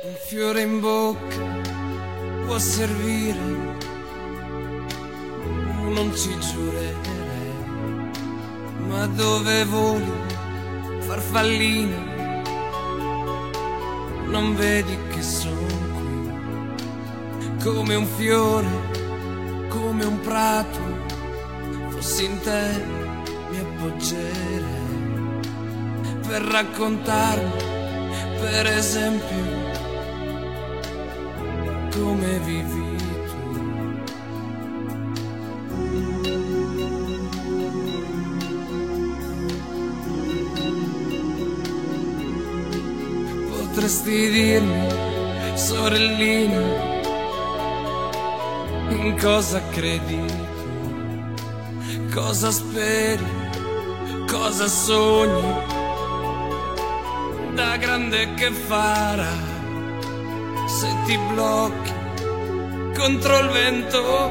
Un fiore in bocca può servire, non ci giurerei, ma dove voli, farfallina, non vedi che sono qui, come un fiore, come un prato, fossi in te mi appoggerei, per raccontarmi, per esempio, come vivi tu. Potresti dirmi, sorellina, in cosa credi tu, cosa speri, cosa sogni, da grande che farà se ti blocchi contro il vento,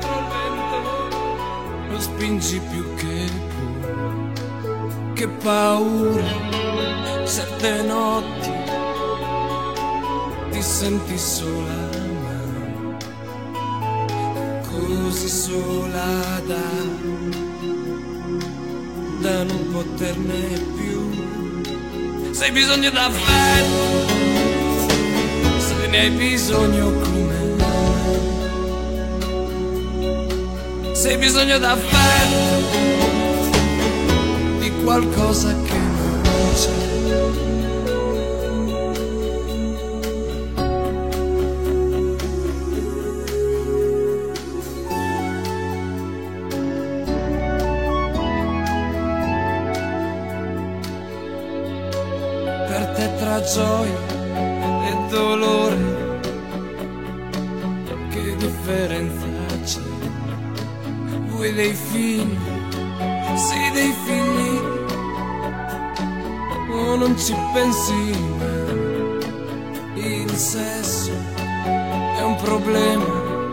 lo spingi più che puoi. Che paura, certe notti ti senti sola, ma così sola da non poterne più. Se hai bisogno d'affetto, se ne hai bisogno come me, se hai bisogno d'affetto, di qualcosa che non c'è. Per te tra gioia e dolore, che differenza c'è? Vuoi dei figli, sì dei figli, o non ci pensi mai? Il sesso è un problema,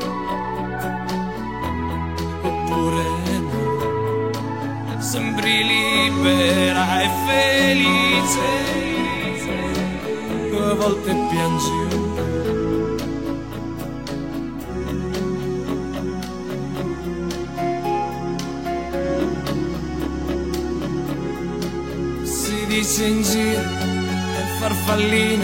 oppure no? Sembri libera e felice, a volte piangi un po'. Si dice in giro, è farfallina,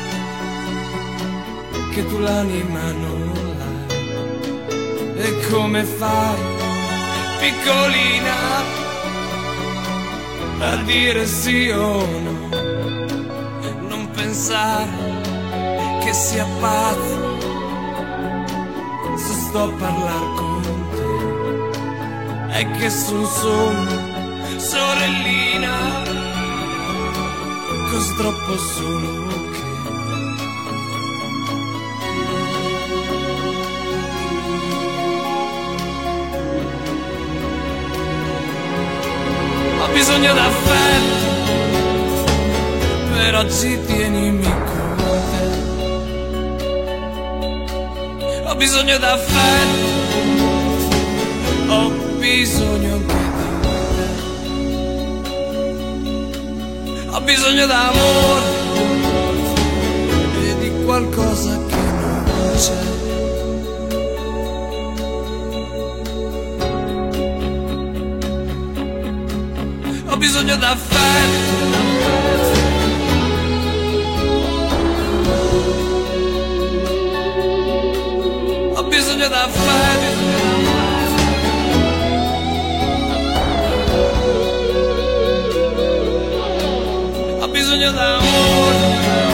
che tu l'anima non l'hai. E come fai, piccolina, a dire sì o no? Pensare che sia pazzo se sto a parlare con te, è che son solo sorellina, così troppo solo che ho bisogno d'affetto. Per oggi tienimi con te, ho bisogno d'affetto, ho bisogno anche di te, ho bisogno d'amore e di qualcosa che non c'è. Ho bisogno d'affetto, ho bisogno d'affetto, ho bisogno d'amore.